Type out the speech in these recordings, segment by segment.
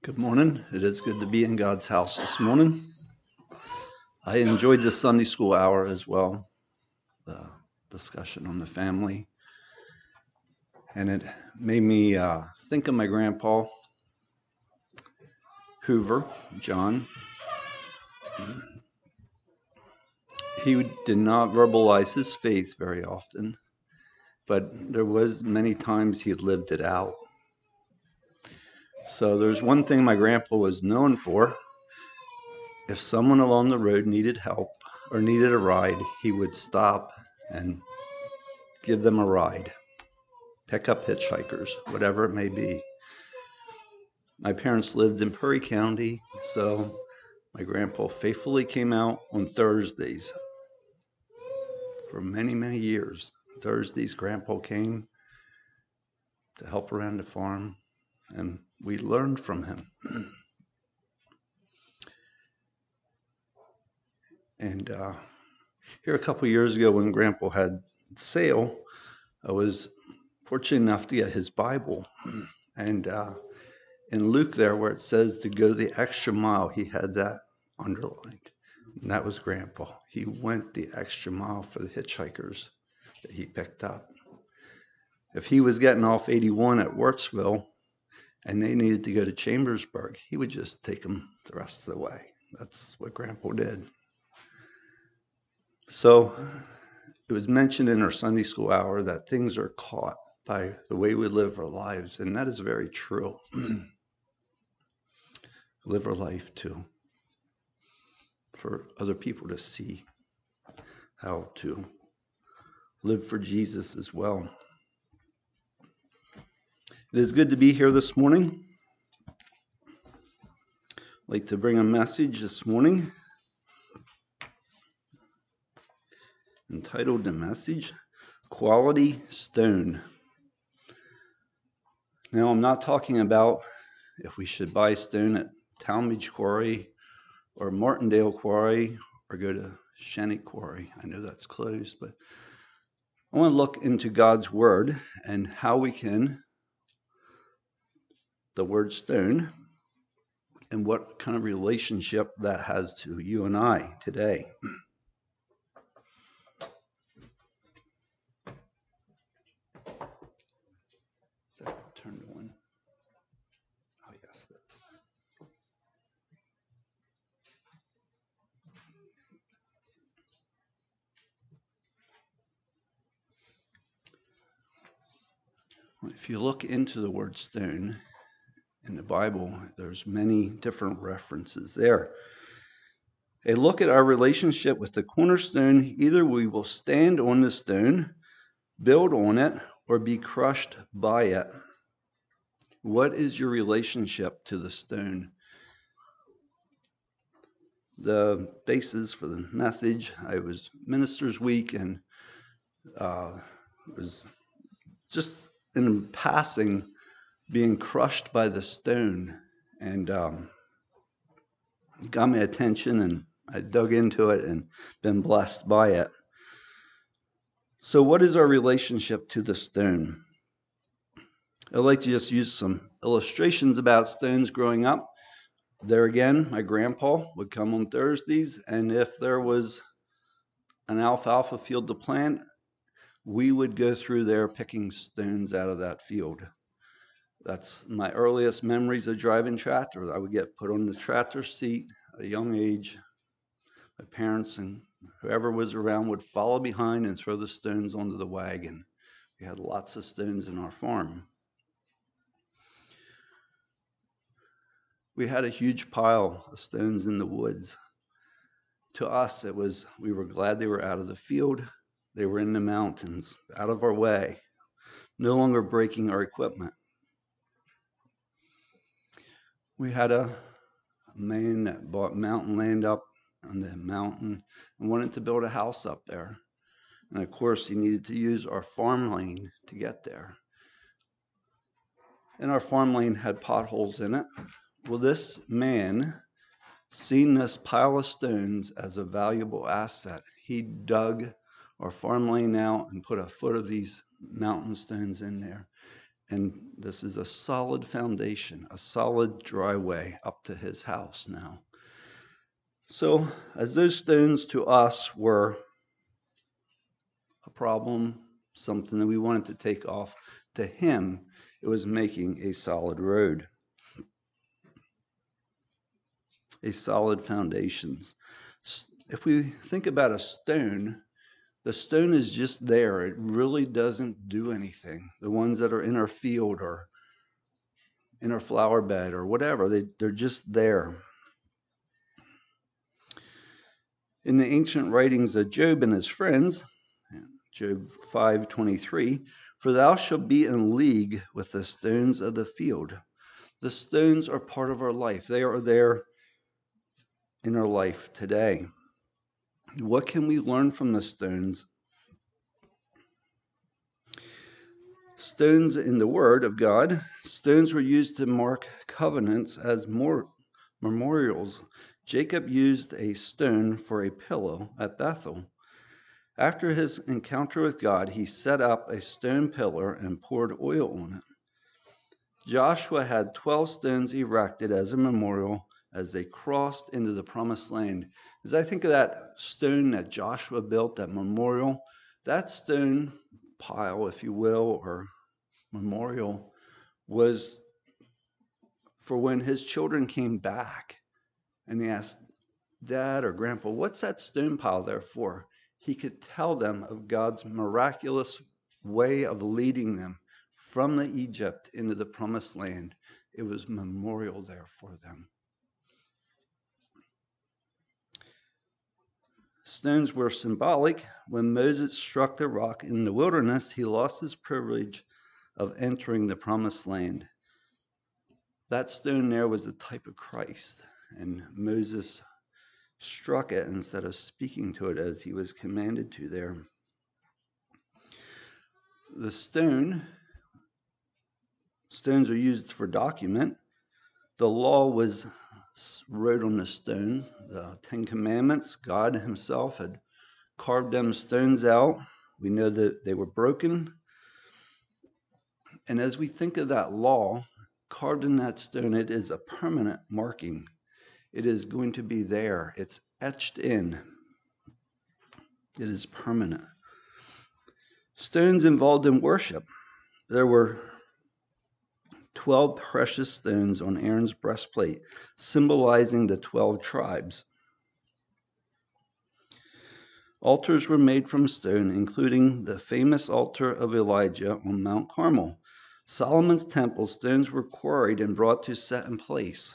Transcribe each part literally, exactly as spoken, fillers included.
Good morning. It is good to be in God's house this morning. I enjoyed the Sunday school hour as well, the discussion on the family. And it made me uh, think of my grandpa, Hoover, John. He did not verbalize his faith very often, but there was many times he had lived it out. So there's one thing my grandpa was known for. If someone along the road needed help or needed a ride, he would stop and give them a ride, pick up hitchhikers, whatever it may be. My parents lived in Perry County, so my grandpa faithfully came out on Thursdays for many, many years. Thursdays, grandpa came to help around the farm, and we learned from him. And uh, here a couple of years ago when grandpa had sale, I was fortunate enough to get his Bible. And uh, in Luke there, where it says to go the extra mile, he had that underlined. And that was grandpa. He went the extra mile for the hitchhikers that he picked up. If he was getting off eighty-one at Wurtsville and they needed to go to Chambersburg, he would just take them the rest of the way. That's what grandpa did. So it was mentioned in our Sunday school hour that things are caught by the way we live our lives, and that is very true. Live our life too, for other people to see how to live for Jesus as well. It is good to be here this morning. I'd like to bring a message this morning entitled the message, Quality Stone. Now, I'm not talking about if we should buy stone at Talmadge Quarry or Martindale Quarry or go to Shannick Quarry. I know that's closed, but I want to look into God's Word and how we can, the word stone, and what kind of relationship that has to you and I today. Turn to one. Oh, yes, that's. If you look into the word stone in the Bible, there's many different references there. A look at our relationship with the cornerstone, either we will stand on the stone, build on it, or be crushed by it. What is your relationship to the stone? The basis for the message, I was Ministers Week, and uh, was just in passing being crushed by the stone, and um, it got my attention, and I dug into it and been blessed by it. So what is our relationship to the stone? I'd like to just use some illustrations about stones growing up. There again, my grandpa would come on Thursdays, and if there was an alfalfa field to plant, we would go through there picking stones out of that field. That's my earliest memories of driving tractor. I would get put on the tractor seat at a young age. My parents and whoever was around would follow behind and throw the stones onto the wagon. We had lots of stones in our farm. We had a huge pile of stones in the woods. To us, it was, we were glad they were out of the field. They were in the mountains, out of our way, no longer breaking our equipment. We had a man that bought mountain land up on the mountain and wanted to build a house up there. And of course, he needed to use our farm lane to get there. And our farm lane had potholes in it. Well, this man seen this pile of stones as a valuable asset. He dug our farm lane out and put a foot of these mountain stones in there. And this is a solid foundation, a solid dry way up to his house now. So as those stones to us were a problem, something that we wanted to take off, to him, it was making a solid road, a solid foundations. If we think about a stone, the stone is just there. It really doesn't do anything. The ones that are in our field or in our flower bed or whatever, they, they're just there. In the ancient writings of Job and his friends, Job five twenty-three, for thou shalt be in league with the stones of the field. The stones are part of our life. They are there in our life today. What can we learn from the stones? Stones in the Word of God, stones were used to mark covenants as more memorials. Jacob used a stone for a pillow at Bethel. After his encounter with God, he set up a stone pillar and poured oil on it. Joshua had twelve stones erected as a memorial as they crossed into the promised land. As I think of that stone that Joshua built, that memorial, that stone pile, if you will, or memorial, was for when his children came back and they asked, Dad or Grandpa, what's that stone pile there for? He could tell them of God's miraculous way of leading them from the Egypt into the promised land. It was memorial there for them. Stones were symbolic. When Moses struck the rock in the wilderness, he lost his privilege of entering the promised land. That stone there was a type of Christ, and Moses struck it instead of speaking to it as he was commanded to there. The stone, stones are used for document. The law was wrote on the stones. The Ten Commandments, God himself had carved them stones out. We know that they were broken. And as we think of that law, carved in that stone, it is a permanent marking. It is going to be there. It's etched in. It is permanent. Stones involved in worship. There were twelve precious stones on Aaron's breastplate, symbolizing the twelve tribes. Altars were made from stone, including the famous altar of Elijah on Mount Carmel. Solomon's temple, stones were quarried and brought to set in place.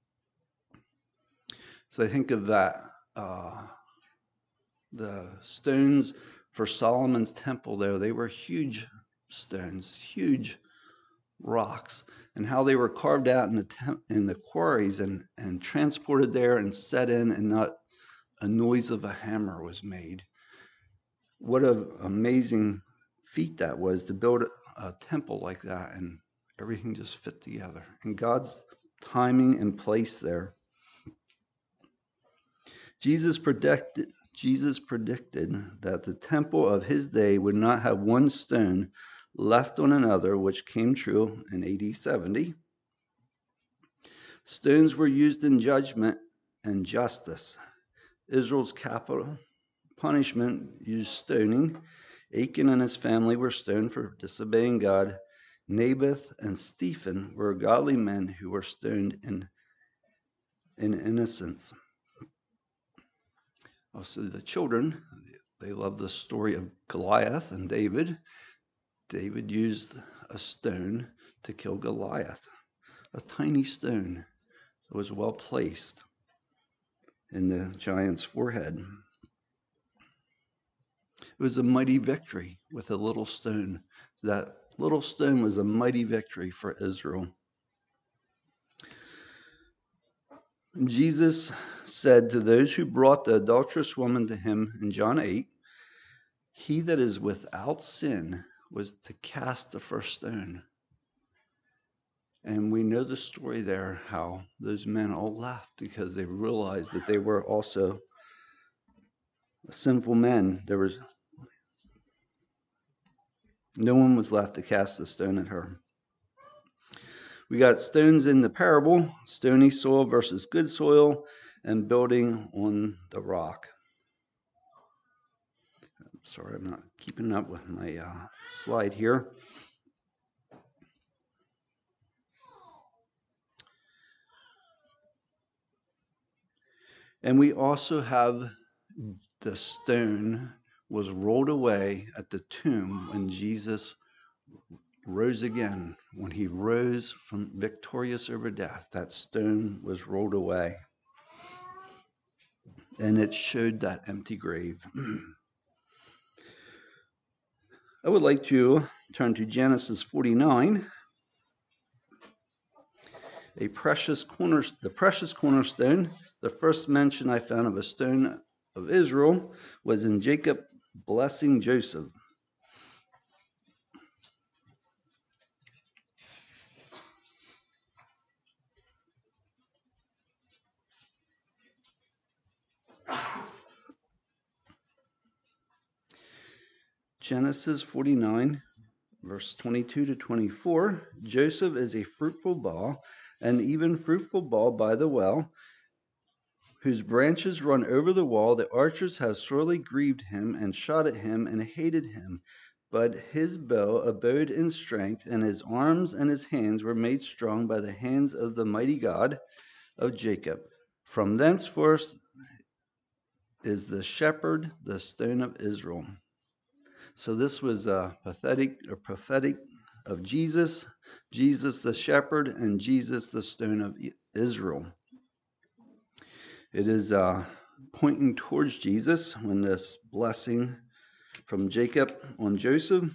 So I think of that, uh, the stones for Solomon's temple there, they were huge stones, huge rocks, and how they were carved out in the tem- in the quarries and, and transported there and set in, and not a noise of a hammer was made. What an amazing feat that was to build a, a temple like that, and everything just fit together. And God's timing and place there. Jesus predicted, Jesus predicted that the temple of his day would not have one stone left on another, which came true in A D seventy. Stones were used in judgment and justice. Israel's capital punishment used stoning. Achan and his family were stoned for disobeying God. Naboth and Stephen were godly men who were stoned in, in innocence. Also, the children, they love the story of Goliath and David. David used a stone to kill Goliath, a tiny stone that was well placed in the giant's forehead. It was a mighty victory with a little stone. That little stone was a mighty victory for Israel. Jesus said to those who brought the adulterous woman to him in John eight, he that is without sin was to cast the first stone. And we know the story there, how those men all left because they realized that they were also sinful men. There was no one was left to cast the stone at her. We got stones in the parable, stony soil versus good soil, and building on the rock. Sorry, I'm not keeping up with my uh, slide here. And we also have the stone was rolled away at the tomb when Jesus rose again. When he rose from victorious over death, that stone was rolled away. And it showed that empty grave. I would like to turn to Genesis forty-nine. A precious corner, the precious cornerstone. The first mention I found of a stone of Israel was in Jacob blessing Joseph. Genesis forty-nine, verse twenty-two to twenty-four. Joseph is a fruitful bough, an even fruitful bough by the well, whose branches run over the wall. The archers have sorely grieved him and shot at him and hated him. But his bow abode in strength, and his arms and his hands were made strong by the hands of the mighty God of Jacob. From thenceforth is the shepherd the stone of Israel. So this was a pathetic or prophetic of Jesus, Jesus the shepherd, and Jesus the stone of Israel. It is uh, pointing towards Jesus when this blessing from Jacob on Joseph.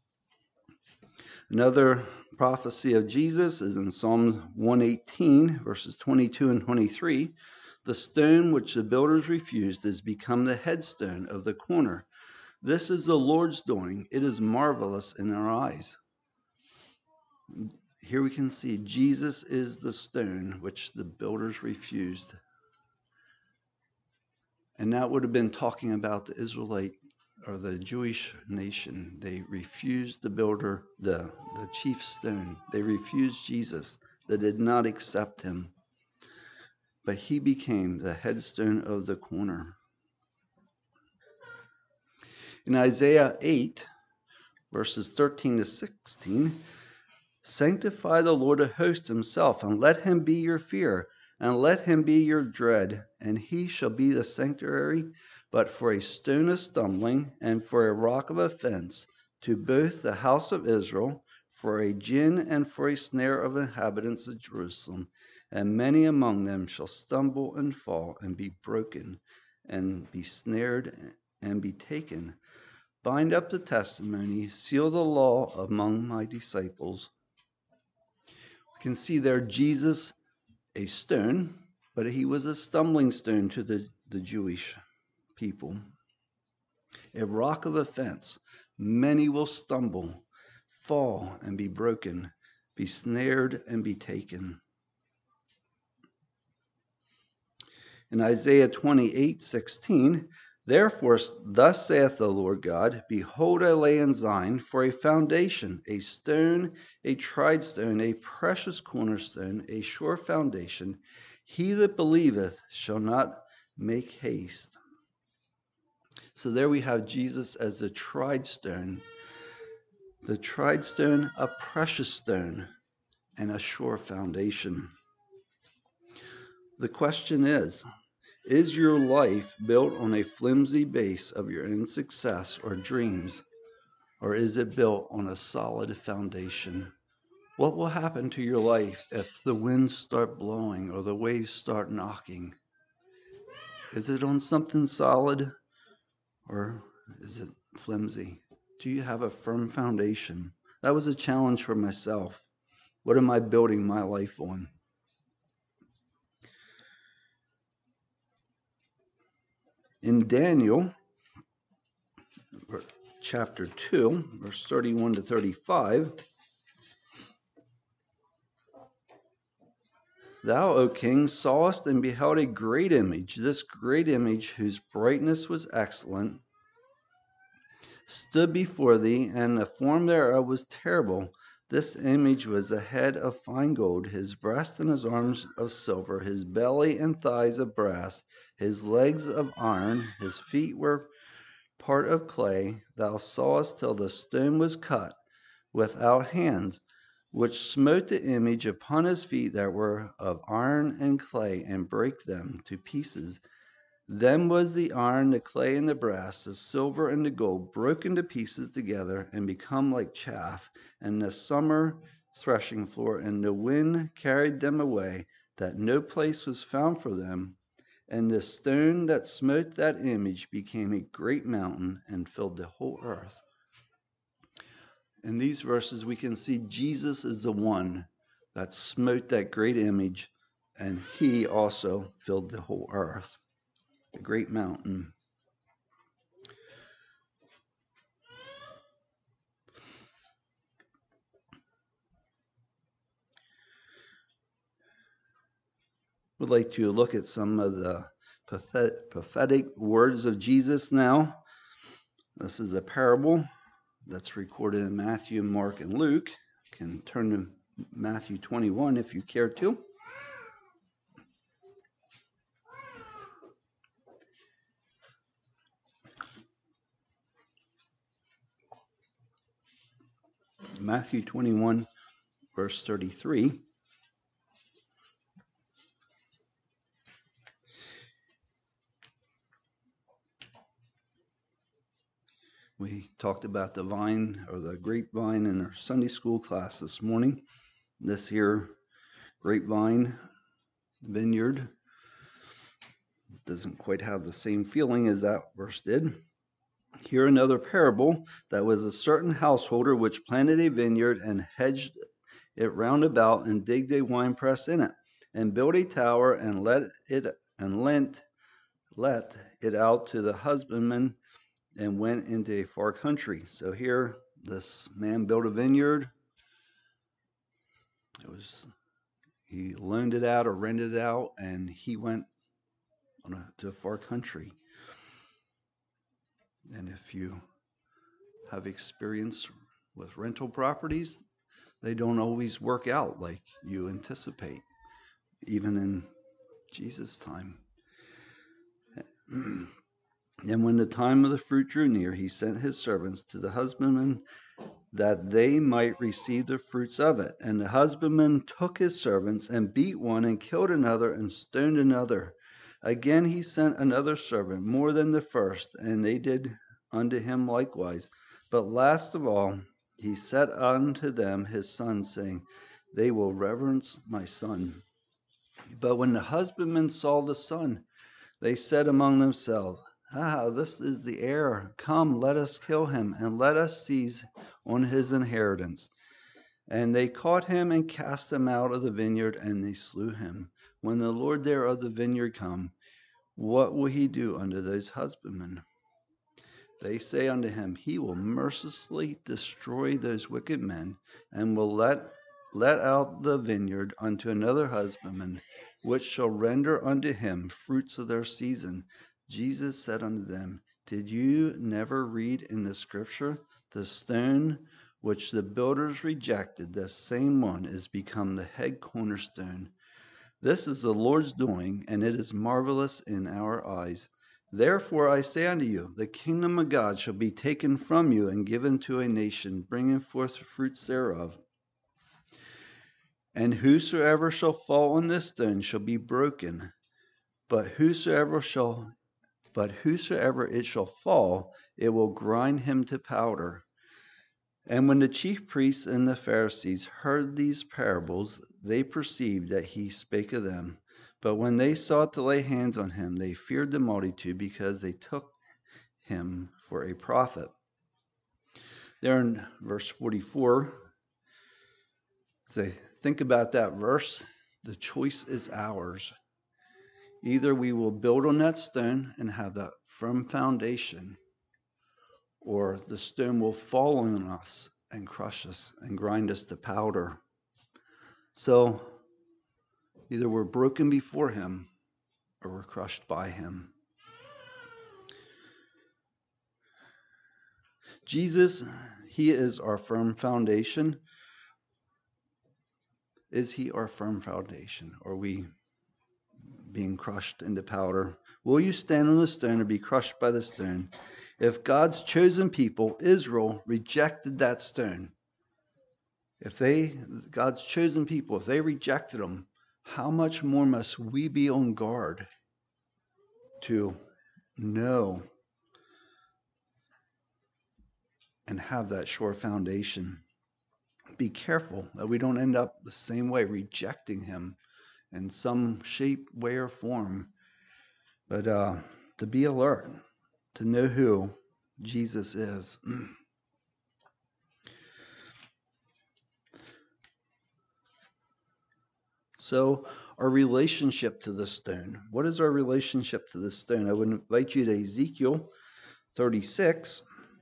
Another prophecy of Jesus is in Psalm one eighteen, verses twenty-two and twenty-three. The stone which the builders refused is become the headstone of the corner. This is the Lord's doing. It is marvelous in our eyes. Here we can see Jesus is the stone which the builders refused. And that would have been talking about the Israelite or the Jewish nation. They refused the builder, the, the chief stone. They refused Jesus. They did not accept him. But he became the headstone of the corner. In Isaiah eight, verses thirteen to sixteen, sanctify the Lord of hosts himself, and let him be your fear, and let him be your dread, and he shall be the sanctuary, but for a stone of stumbling, and for a rock of offense, to both the house of Israel, for a gin and for a snare of inhabitants of Jerusalem. And many among them shall stumble and fall, and be broken, and be snared, and be taken. Bind up the testimony, seal the law among my disciples. We can see there Jesus, a stone, but he was a stumbling stone to the, the Jewish people. A rock of offense. Many will stumble, fall, and be broken, be snared, and be taken. In Isaiah twenty-eight sixteen, therefore thus saith the Lord God, behold, I lay in Zion for a foundation, a stone, a tried stone, a precious cornerstone, a sure foundation. He that believeth shall not make haste. So there we have Jesus as the tried stone, the tried stone, a precious stone, and a sure foundation. The question is, is your life built on a flimsy base of your own success or dreams, or is it built on a solid foundation? What will happen to your life if the winds start blowing or the waves start knocking? Is it on something solid, or is it flimsy? Do you have a firm foundation? That was a challenge for myself. What am I building my life on? In Daniel, chapter two, verse thirty-one to thirty-five, thou, O king, sawest and beheld a great image. This great image, whose brightness was excellent, stood before thee, and the form thereof was terrible. This image was a head of fine gold, his breast and his arms of silver, his belly and thighs of brass, his legs of iron, his feet were part of clay. Thou sawest till the stone was cut without hands, which smote the image upon his feet that were of iron and clay, and brake them to pieces. Then was the iron, the clay, and the brass, the silver and the gold, broken to pieces together, and become like chaff, and the summer threshing floor, and the wind carried them away, that no place was found for them. And the stone that smote that image became a great mountain and filled the whole earth. In these verses, we can see Jesus is the one that smote that great image, and he also filled the whole earth. The great mountain. We'd like to look at some of the prophetic words of Jesus now. This is a parable that's recorded in Matthew, Mark, and Luke. You can turn to Matthew twenty-one if you care to. Matthew twenty-one, verse thirty-three. We talked about the vine or the grapevine in our Sunday school class this morning. This here grapevine vineyard doesn't quite have the same feeling as that verse did. Here another parable, that was a certain householder which planted a vineyard and hedged it round about and digged a winepress in it and built a tower and let it and lent let it out to the husbandman and went into a far country. So here this man built a vineyard. It was he loaned it out or rented it out, and he went on a, to a far country. And if you have experience with rental properties, they don't always work out like you anticipate, even in Jesus' time. And when the time of the fruit drew near, he sent his servants to the husbandman that they might receive the fruits of it. And the husbandman took his servants and beat one and killed another and stoned another. Again he sent another servant, more than the first, and they did unto him likewise. But last of all, he set unto them his son, saying, They will reverence my son. But when the husbandmen saw the son, they said among themselves, Ah, this is the heir. Come, let us kill him, and let us seize on his inheritance. And they caught him and cast him out of the vineyard, and they slew him. When the Lord there of the vineyard come, what will he do unto those husbandmen? They say unto him, He will mercilessly destroy those wicked men, and will let let out the vineyard unto another husbandman, which shall render unto him fruits of their season. Jesus said unto them, Did you never read in the scripture, the stone which the builders rejected, the same one is become the head cornerstone? This is the Lord's doing, and it is marvelous in our eyes. Therefore I say unto you, the kingdom of God shall be taken from you and given to a nation, bringing forth the fruits thereof. And whosoever shall fall on this stone shall be broken, but whosoever shall But whosoever it shall fall, it will grind him to powder. And when the chief priests and the Pharisees heard these parables, they perceived that he spake of them. But when they sought to lay hands on him, they feared the multitude, because they took him for a prophet. There in verse forty-four, say, think about that verse. The choice is ours. Either we will build on that stone and have that firm foundation, or the stone will fall on us and crush us and grind us to powder. So either we're broken before him or we're crushed by him. Jesus, he is our firm foundation. Is he our firm foundation? Or are we being crushed into powder? Will you stand on the stone or be crushed by the stone? If God's chosen people, Israel, rejected that stone, if they, God's chosen people, if they rejected them, how much more must we be on guard to know and have that sure foundation? Be careful that we don't end up the same way, rejecting him in some shape, way, or form. But uh, to be alert, to know who Jesus is. So our relationship to the stone. What is our relationship to the stone? I would invite you to Ezekiel thirty-six.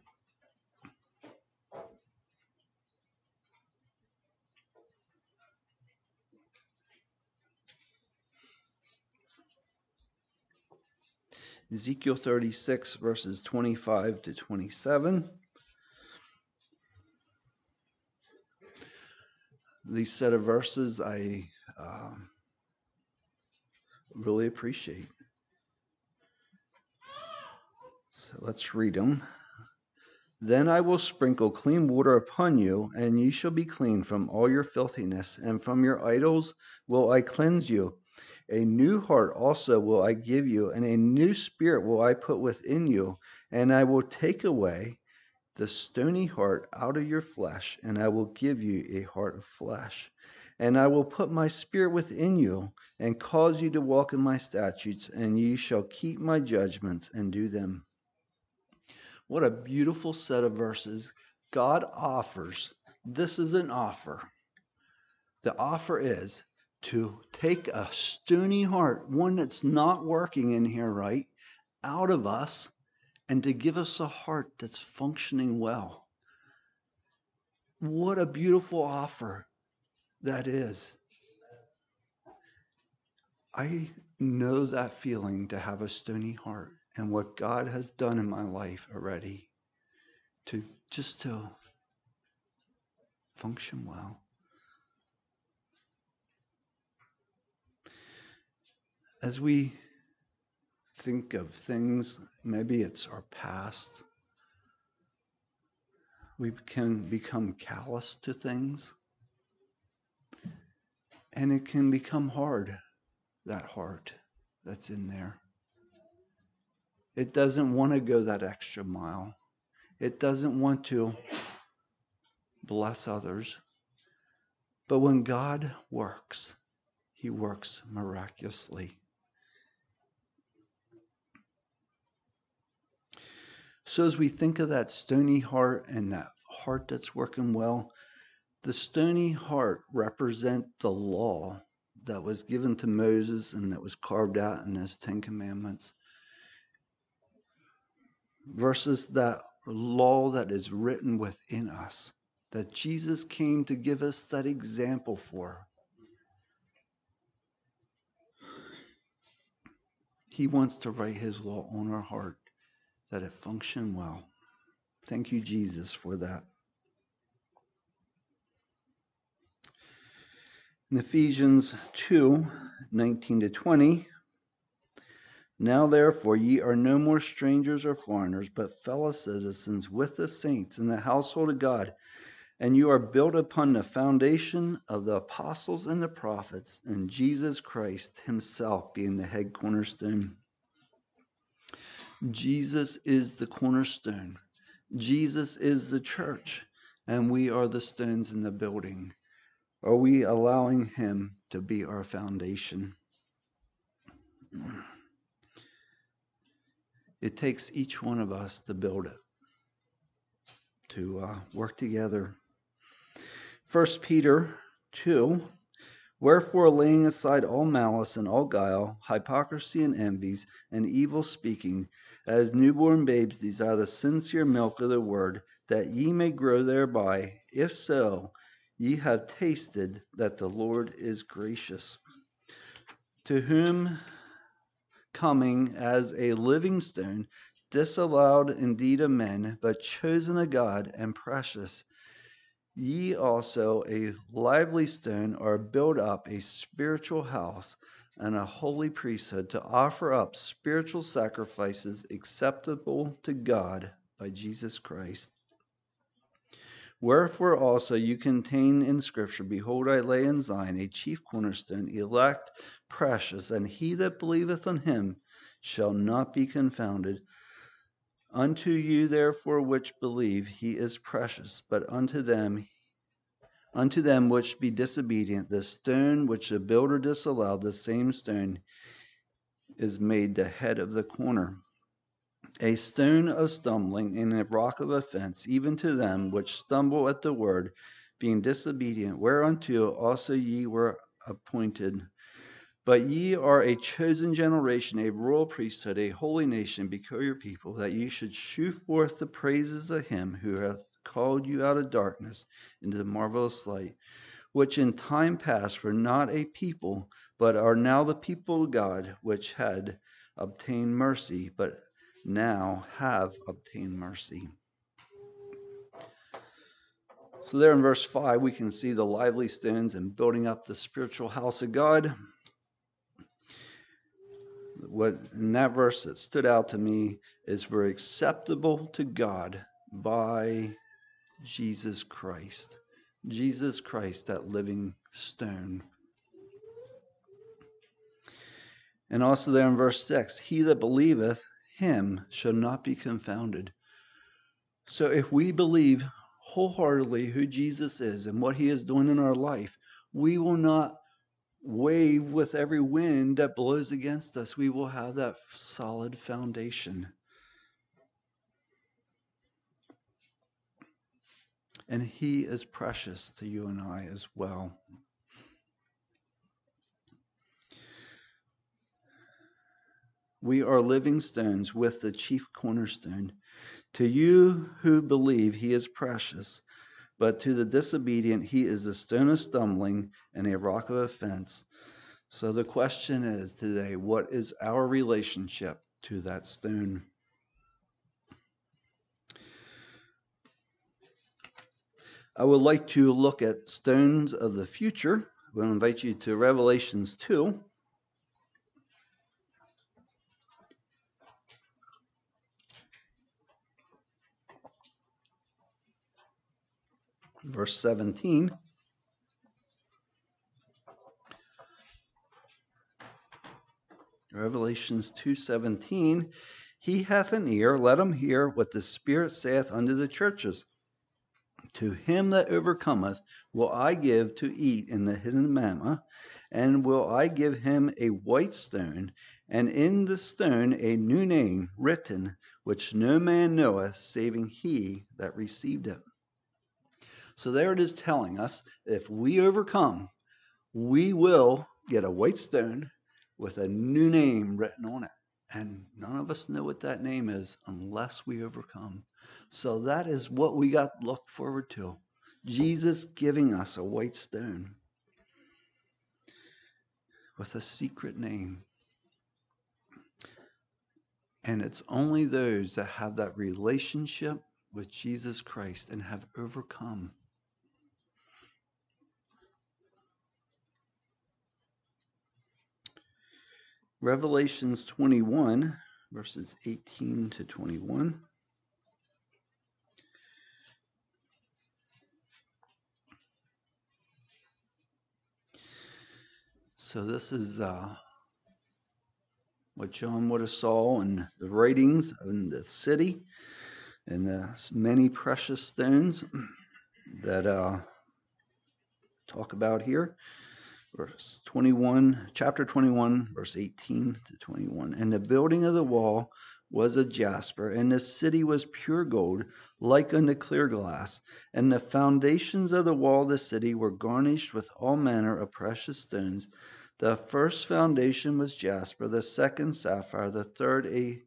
Ezekiel thirty-six, verses twenty-five to twenty-seven. These set of verses I uh, really appreciate. So let's read them. Then I will sprinkle clean water upon you, and you shall be clean from all your filthiness, and from your idols will I cleanse you. A new heart also will I give you, and a new spirit will I put within you, and I will take away the stony heart out of your flesh, and I will give you a heart of flesh. And I will put my spirit within you, and cause you to walk in my statutes, and you shall keep my judgments and do them. What a beautiful set of verses God offers. This is an offer. The offer is to take a stony heart, one that's not working in here right, out of us, and to give us a heart that's functioning well. What a beautiful offer that is. I know that feeling, to have a stony heart, and what God has done in my life already to just to function well. As we think of things, maybe it's our past, we can become callous to things, and it can become hard, that heart that's in there. It doesn't want to go that extra mile. It doesn't want to bless others. But when God works, he works miraculously. So as we think of that stony heart and that heart that's working well, the stony heart represents the law that was given to Moses and that was carved out in his Ten Commandments, versus that law that is written within us, that Jesus came to give us that example for. He wants to write his law on our heart, that it function well. Thank you, Jesus, for that. In Ephesians two, nineteen to twenty, now therefore ye are no more strangers or foreigners, but fellow citizens with the saints in the household of God, and you are built upon the foundation of the apostles and the prophets, and Jesus Christ himself being the head cornerstone. Jesus is the cornerstone. Jesus is the church, and we are the stones in the building. Are we allowing him to be our foundation? It takes each one of us to build it, to uh, work together. First Peter two, wherefore laying aside all malice and all guile, hypocrisy and envies, and evil speaking, as newborn babes desire the sincere milk of the word, that ye may grow thereby, if so, ye have tasted that the Lord is gracious. To whom coming as a living stone, disallowed indeed of men, but chosen of God and precious. Ye also, a lively stone, are built up a spiritual house and a holy priesthood to offer up spiritual sacrifices acceptable to God by Jesus Christ. Wherefore also you contain in Scripture, Behold, I lay in Zion a chief cornerstone, elect, precious, and he that believeth on him shall not be confounded. Unto you therefore which believe, he is precious, but unto them Unto them which be disobedient, the stone which the builder disallowed, the same stone is made the head of the corner. A stone of stumbling and a rock of offense, even to them which stumble at the word, being disobedient, whereunto also ye were appointed. But ye are a chosen generation, a royal priesthood, a holy nation, peculiar people, that ye should shew forth the praises of him who hath called you out of darkness into the marvelous light, which in time past were not a people, but are now the people of God, which had obtained mercy, but now have obtained mercy. So there in verse five, we can see the lively stones and building up the spiritual house of God. What in that verse that stood out to me is we're acceptable to God by Jesus Christ. Jesus Christ, that living stone. And also there in verse six, he that believeth him shall not be confounded. So if we believe wholeheartedly who Jesus is and what he is doing in our life, we will not wave with every wind that blows against us. We will have that solid foundation. And he is precious to you and I as well. We are living stones with the chief cornerstone. To you who believe, he is precious, but to the disobedient, he is a stone of stumbling and a rock of offense. So the question is today, what is our relationship to that stone? I would like to look at stones of the future. I will invite you to Revelations two. Verse seventeen. Revelations two seventeen. He hath an ear, let him hear what the Spirit saith unto the churches. To him that overcometh will I give to eat in the hidden manna, and will I give him a white stone, and in the stone a new name written, which no man knoweth, saving he that received it. So there it is telling us, if we overcome, we will get a white stone with a new name written on it. And none of us know what that name is unless we overcome. So that is what we got to look forward to. Jesus giving us a white stone with a secret name. And it's only those that have that relationship with Jesus Christ and have overcome. Revelations twenty-one, verses eighteen to twenty-one. So this is uh, what John would have saw in the writings in the city, and the many precious stones that uh, talk about here. Verse twenty-one, chapter twenty-one, verse eighteen to twenty-one. And the building of the wall was a jasper, and the city was pure gold, like unto clear glass. And the foundations of the wall of the city were garnished with all manner of precious stones. The first foundation was jasper, the second sapphire, the third a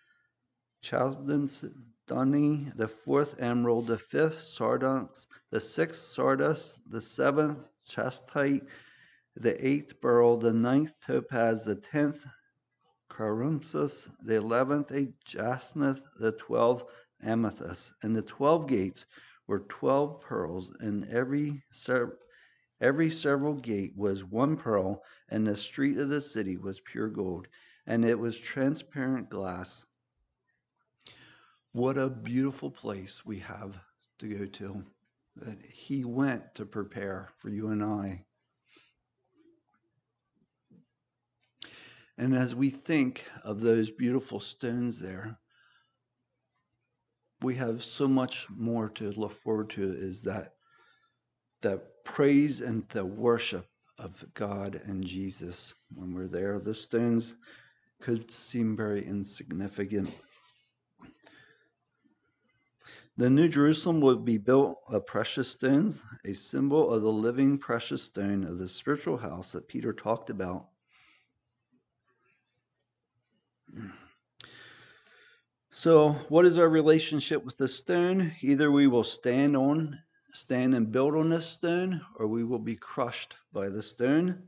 chalcedony, the fourth emerald, the fifth sardonyx, the sixth sardis, the seventh chastite, the eighth beryl, the ninth topaz, the tenth carympsis, the eleventh a jacinth, the twelfth amethyst. And the twelve gates were twelve pearls, and every ser- every several gate was one pearl, and the street of the city was pure gold, and it was transparent glass. What a beautiful place we have to go to, that he went to prepare for you and I. And as we think of those beautiful stones there, we have so much more to look forward to, is that the praise and the worship of God and Jesus when we're there. The stones could seem very insignificant. The New Jerusalem would be built of precious stones, a symbol of the living precious stone of the spiritual house that Peter talked about. So, what is our relationship with the stone? Either we will stand on, stand and build on this stone, or we will be crushed by the stone.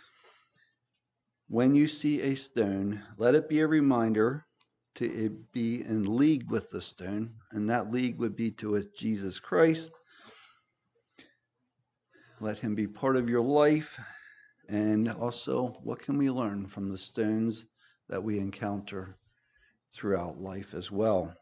When you see a stone, let it be a reminder to be in league with the stone, and that league would be to with Jesus Christ. Let him be part of your life. And also, what can we learn from the stones that we encounter throughout life as well?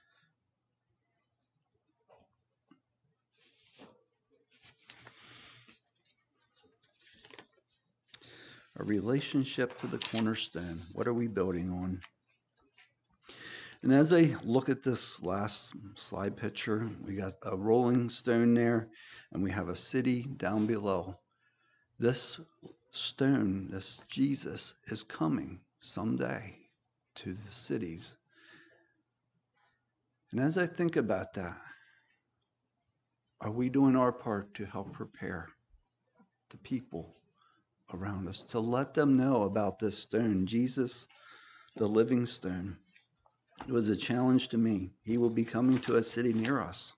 A relationship to the cornerstone. What are we building on? And as I look at this last slide picture, we got a rolling stone there, and we have a city down below. This stone, this Jesus, is coming someday to the cities. And as I think about that, are we doing our part to help prepare the people around us, to let them know about this stone, Jesus, the living stone? It was a challenge to me. He will be coming to a city near us.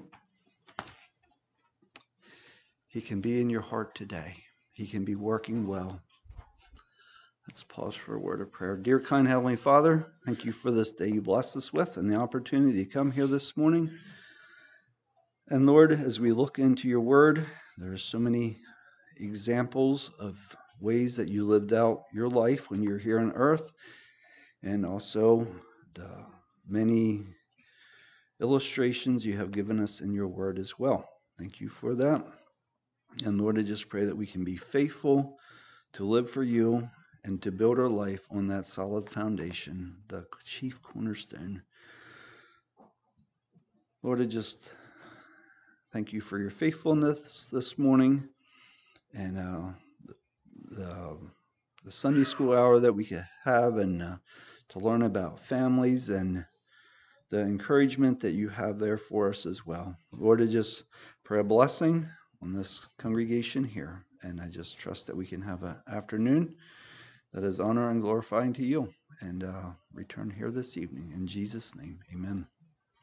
He can be in your heart today. He can be working well. Let's pause for a word of prayer. Dear kind Heavenly Father, thank you for this day you blessed us with and the opportunity to come here this morning. And Lord, as we look into your word, there are so many examples of ways that you lived out your life when you're here on earth, and also the many illustrations you have given us in your word as well. Thank you for that. And Lord, I just pray that we can be faithful to live for you and to build our life on that solid foundation, the chief cornerstone. Lord, I just thank you for your faithfulness this morning, and uh, the, the Sunday school hour that we could have, and uh, to learn about families and the encouragement that you have there for us as well. Lord, I just pray a blessing on this congregation here, and I just trust that we can have an afternoon that is honor and glorifying to you, and uh, return here this evening. In Jesus' name, amen.